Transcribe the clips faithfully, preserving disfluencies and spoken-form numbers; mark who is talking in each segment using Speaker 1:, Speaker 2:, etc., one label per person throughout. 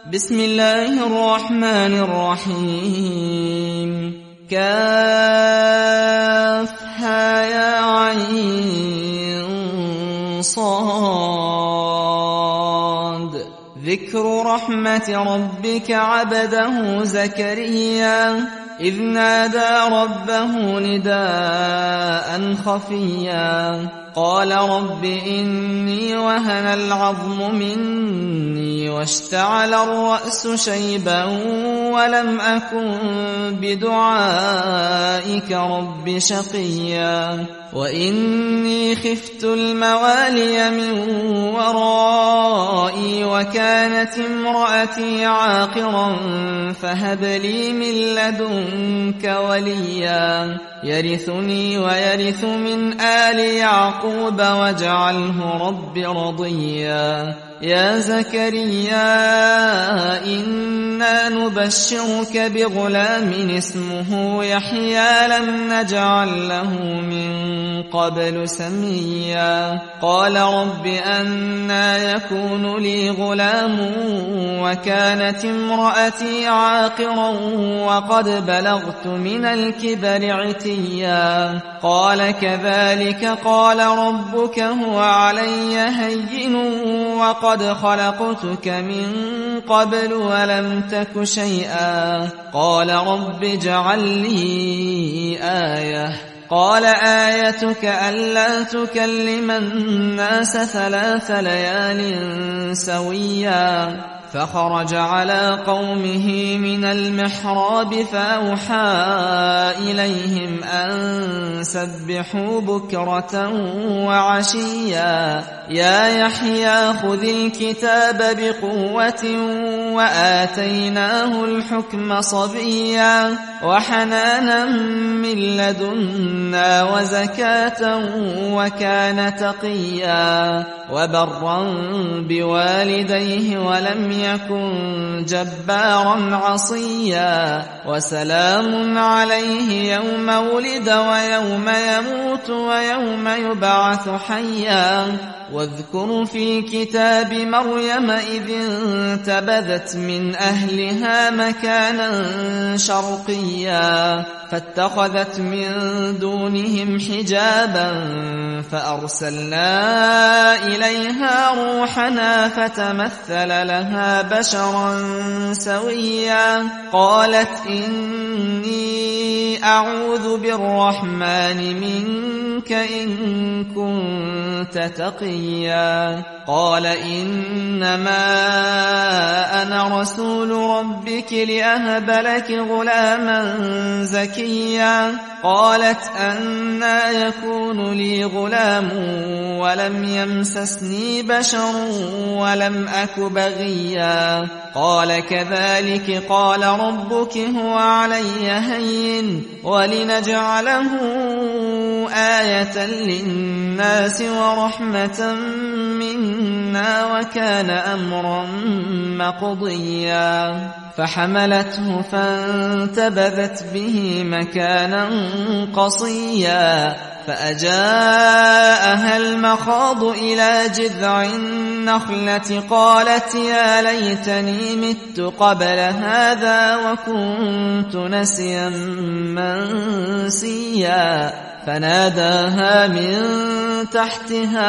Speaker 1: بسم الله الرحمن الرحيم كافها يا عين صاد ذكر رحمة ربك عبده زكريا إذ نادى ربه نداء خفيا قال رب إني وهن العظم مني واشتعل الرأس شيبا ولم أكن بدعائك رب شقيا وإني خفت الموالي من ورائي وكانت امرأتي عاقرا فهب لي من لدنك وليا يرثني ويرث من آل يعقوب واجعله رب رضيا يا زكريا إنا نبشرك بغلام اسمه يحيى لم نجعل له من قبل سميا قال رب أنى يكون لي غلام وكانت امرأتي عاقرا وقد بلغت من الكبر عتيا قال كذلك قال ربك هو علي هين وقد خلقتك من قبل ولم تك شيئا قال رب اجعل لي آية قال آيتك ألا تكلم الناس ثلاث ليال سويا فخرج على قومه من المحراب فأوحى إليهم أن سبحوا بكرة وعشيا يا يحيى خذ الكتاب بقوة وآتيناه الحكم صبيا وحنانا من لدنا وزكاة وكان تقيا وبرا بوالديه ولم يكن جبارا عصيا وسلام عليه يوم ولد ويوم يموت ويوم يبعث حيا واذكر في كتاب مريم إذ انتبذت من أهلها مكانا شرقيا فاتخذت من دونهم حجابا فأرسلنا إليها روحنا فتمثل لها بشرا سويا قالت إني أعوذ بالرحمن منك إن كنت تقيا قال إنما أنا رسول ربك لأهب لك غلاما زكيا قالت أنى يكون لي غلام ولم يمسسني بشر ولم أك بغيا قال كذلك قال ربك هو علي هين ولنجعله آية للناس ورحمة منا وكان أمرا مقضيا فحملته فانتبذت به مكانا قصيا فأجاءها المخاض إلى جذع النخلة قالت يا ليتني مت قبل هذا وكنت نسيا منسيا فناداها من تحتها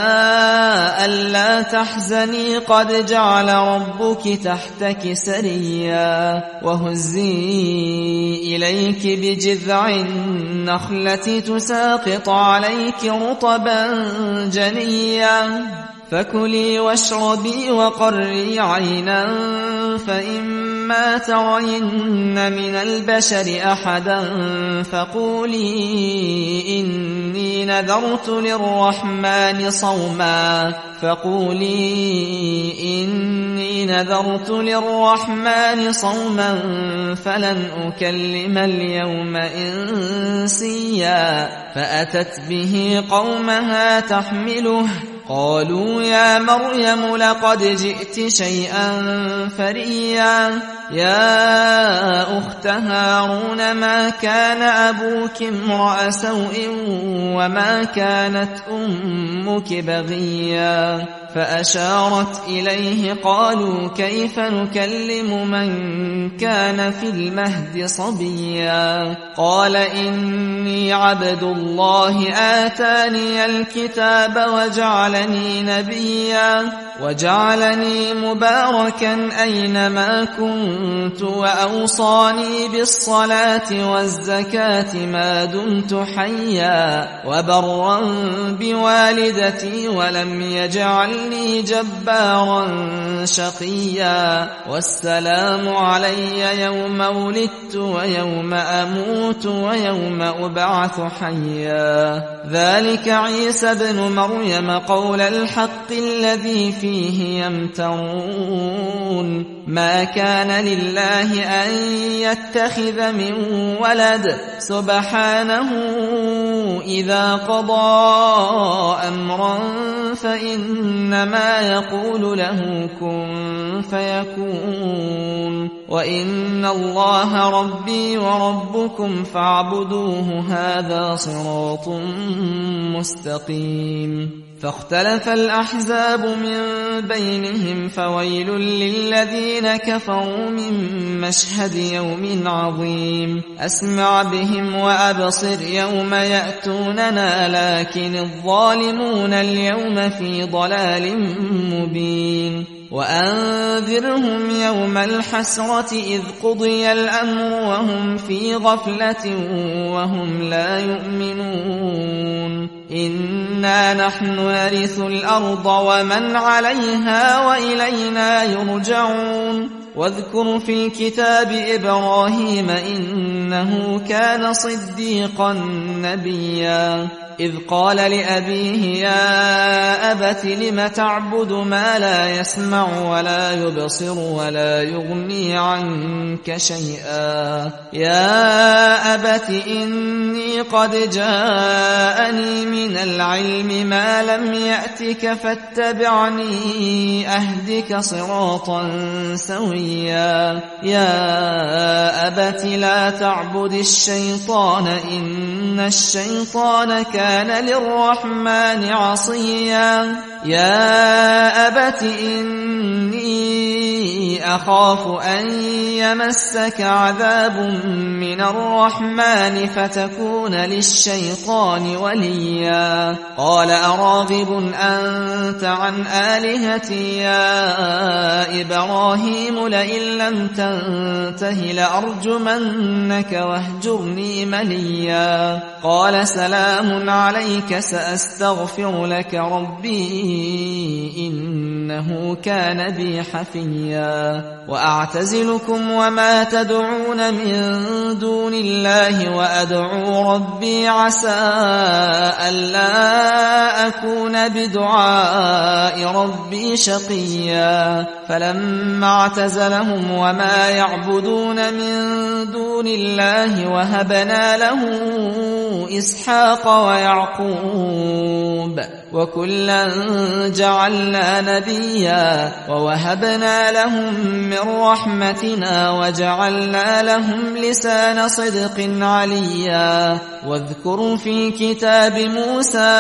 Speaker 1: ألا تحزني قد جعل ربك تحتك سريا وهزي إليك بجذع النخلة تساقط عليك رطبا جنيا فكلي واشربي وقري عينا فإما ترين من البشر أحدا فقولي إني نذرت للرحمن صوما فقولي إني نذرت للرحمن صوما فلن أكلم اليوم إنسيا فأتت به قومها تحمله قالوا يا مريم لقد جئت شيئا فريا يا أخت هارون ما كان أبوك امرأ سوء وما كانت أمك بغيا فأشارت إليه قالوا كيف نكلم من كان في المهد صبيا قال إني عبد الله آتاني الكتاب وجعلني نبيا وجعلني مباركا أينما كنت وأوصاني بالصلاة والزكاة ما دمت حيا وبرا بوالدتي ولم يجعلني جبارا شقيا والسلام علي يوم ولدت ويوم أموت ويوم أبعث حيا ذلك عيسى ابن مريم قول الحق الذي فيه يمترون ما كان لله أن يتخذ من ولد سبحانه إذا قضى أمرا فإنما يقول له كن فيكون وإن الله ربي وربكم فاعبدوه هذا صراط مستقيم فاختلف الأحزاب من بينهم فويل للذين كفروا من مشهد يوم عظيم أسمع بهم وأبصر يوم يأتوننا لكن الظالمون اليوم في ضلال مبين وأنذرهم يوم الحسرة إذ قضي الأمر وهم في غفلة وهم لا يؤمنون إنا نحن نرث الأرض ومن عليها وإلينا يرجعون واذكر في الكتاب إبراهيم إنه كان صديقا نبيا إذ قال لأبيه يا أبت لم تعبد ما لا يسمع ولا يبصر ولا يغني عنك شيئا يا أبت إني قد جاءني من العلم ما لم يأتك فاتبعني أهدك صراطا سويا يا أبت لا تعبد الشيطان إن الشيطان كان كان للرحمن عصيا يا أبت إني أخاف أن يمسك عذاب من الرحمن فتكون للشيطان وليا قال أراغب أنت عن آلهتي يا إبراهيم لئن لم تنته لأرجمنك واهجرني مليا قال سلام عليك سأستغفر لك ربي إنه كان بي حفيا وأعتزلكم وما تدعون من دون الله وأدعو ربي عسى ألا أكون بدعاء ربي شقيا فلما اعتزلهم وما يعبدون من دون الله وهبنا له إسحاق ويعقوب وكلا جعلنا نبيا ووهبنا لهم من رحمتنا وجعلنا لهم لسان صدق عليا واذكروا في كتاب موسى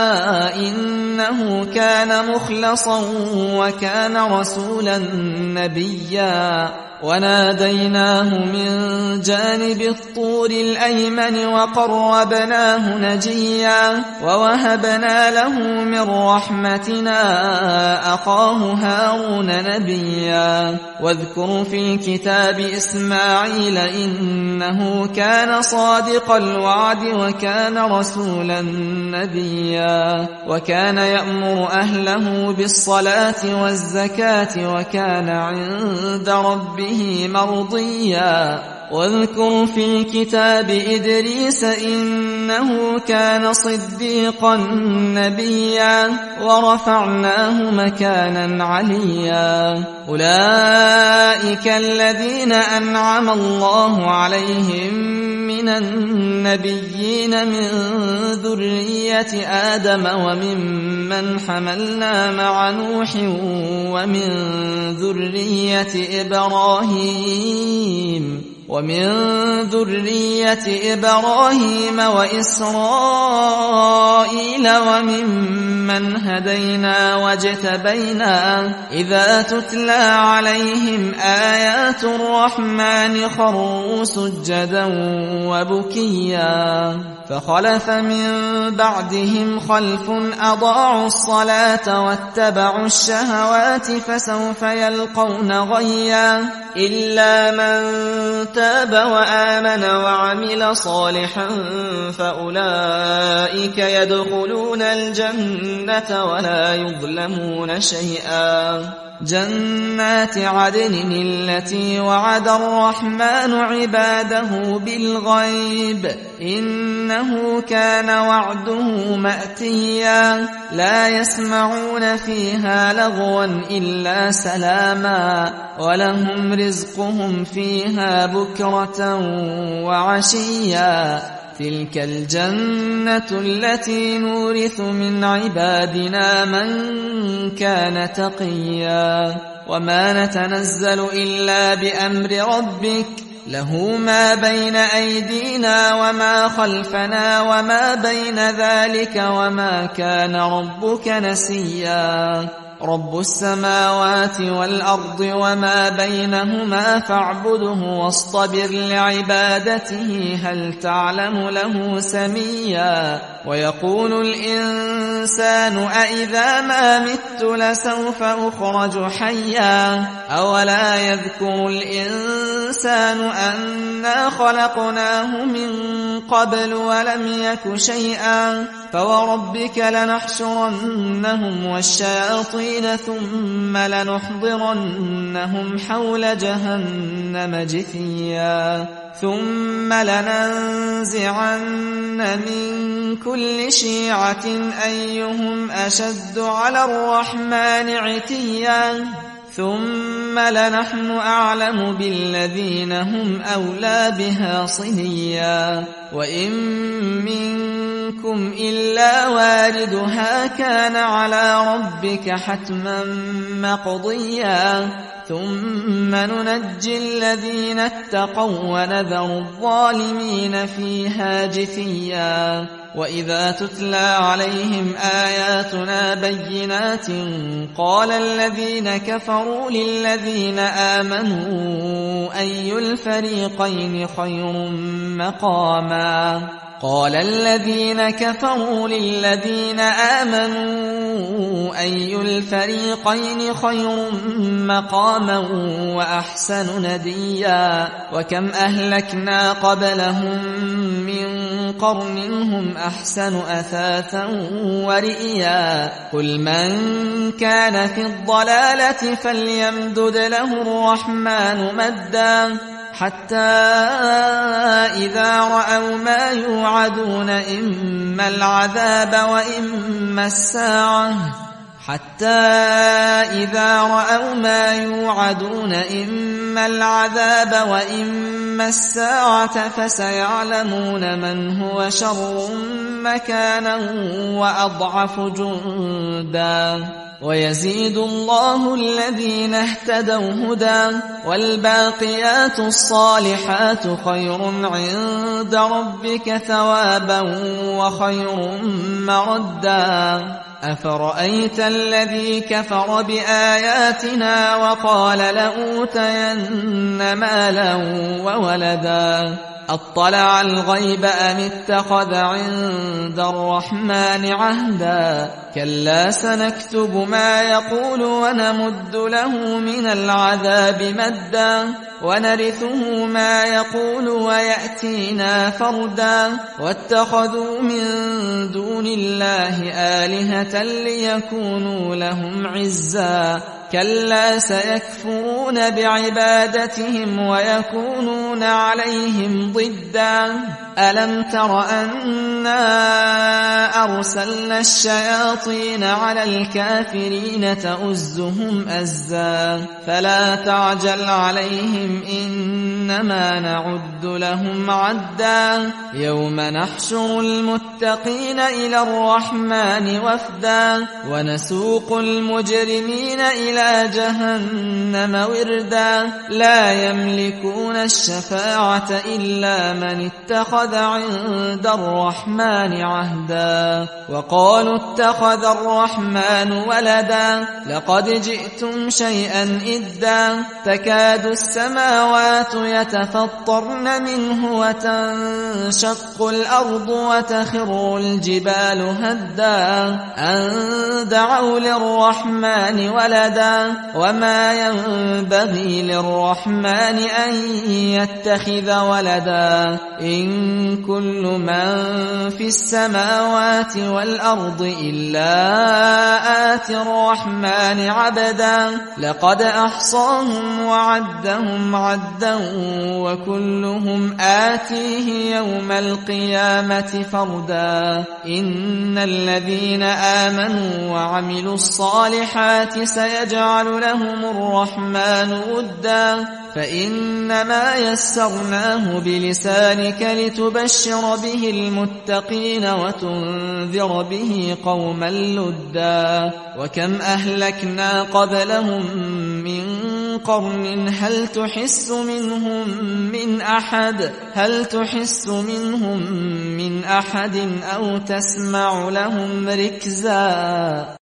Speaker 1: إنه كان مخلصا وكان رسولا نبيا وناديناه من جانب الطور الأيمن وقربناه نجيا ووهبنا له من رحمتنا أخاه هارون نبيا واذكر في الكتاب إسماعيل إنه كان صادق الوعد وكان رسولا نبيا وكان يأمر أهله بالصلاة والزكاة وكان عند ربه مرضيا واذكر في الكتاب إدريس إنه كان صديقا نبيا ورفعناه مكانا عليا أولئك الذين أنعم الله عليهم من من النبيين من ذرية آدم وممن حملنا مع نوح ومن ذرية إبراهيم ومن ذرية إبراهيم وإسرائيل وممن هدينا واجتبينا إذا تتلى عليهم آيات الرحمن خروا سجدا وبكيا فخلف من بعدهم خلف أضاعوا الصلاة واتبعوا الشهوات فسوف يلقون غيا إلا من تاب وآمن وعمل صالحا فأولئك يدخلون الجنة ولا يظلمون شيئا جنات عدن التي وعد الرحمن عباده بالغيب إنه كان وعده مأتيا لا يسمعون فيها لغوا إلا سلاما ولهم رزقهم فيها بكرة وعشيا تلك الجنة التي نورث من عبادنا من كان تقيا وما نتنزل إلا بأمر ربك له ما بين أيدينا وما خلفنا وما بين ذلك وما كان ربك نسيا رب السماوات والأرض وما بينهما فاعبده واصطبر لعبادته هل تعلم له سميا ويقول الإنسان أإذا ما مت لسوف أخرج حيا أولا يذكر الإنسان أنا خلقناه من قبل ولم يك شيئا فوربك لنحشرنهم والشياطين ثم لنحضرنهم حول جهنم جثيا ثم لننزعن من كل شيعة أيهم أشد على الرحمن عتيا ثم لنحن أعلم بالذين هم أولى بها صليا وإن منكم إلا واردها كان على ربك حتما مقضيا ثم ننجي الذين اتقوا ونذر الظالمين فيها جثيا وإذا تتلى عليهم آياتنا بينات قال الذين كفروا للذين آمنوا أي الفريقين خير مقاما قال الذين كفروا للذين آمنوا أي الفريقين خير مقاما وأحسن نديا وكم أهلكنا قبلهم من قرن هم أحسن أثاثا ورئيا قل من كان في الضلالة فليمدد له الرحمن مدا حتى إذا رأوا ما يوعدون إما العذاب وإما الساعة حتى إذا رأوا ما يوعدون إما العذاب وإما الساعة فسيعلمون من هو شر مكانا وأضعف جندا ويزيد الله الذين اهتدوا هدى والباقيات الصالحات خير عند ربك ثوابا وخير مردا أفرأيت الذي كفر بآياتنا وقال لأوتين مالا وولدا أطلع الغيب أم اتخذ عند الرحمن عهدا كلا سنكتب ما يقول ونمد له من العذاب مدا ونرثه ما يقول ويأتينا فردا واتخذوا من دون الله آلهة ليكونوا لهم عزا كلا سيكفرون بعبادتهم ويكونون عليهم ضدا ألم تر أنا أرسلنا الشياطين على الكافرين تؤزهم أزا فلا تعجل عليهم إنما نعد لهم عدا يوم نحشر المتقين إلى الرحمن وفدا ونسوق المجرمين إلى جهنم وردا لا يملكون الشفاعة إلا من اتخذ عند الرحمن عهدا وقالوا اتخذ الرحمن ولدا لقد جئتم شيئا إدا تكاد السماوات يتفطرن منه وتنشق الأرض وتخر الجبال هدا أن دعوا للرحمن ولدا وما ينبغي للرحمن أن يتخذ ولدا إن كل من في السماوات والأرض إلا آتي الرحمن عبدا لقد أحصاهم وعدهم عدا وكلهم آتيه يوم القيامة فردا إن الذين آمنوا وعملوا الصالحات سيجعل لهم الرحمن ودا فإنما يسرناه بلسانك لتبشر به المتقين وتنذر به قوما لدا وكم أهلكنا قبلهم من قرن هل تحس منهم من أحد هل تحس منهم من أحد أو تسمع لهم ركزا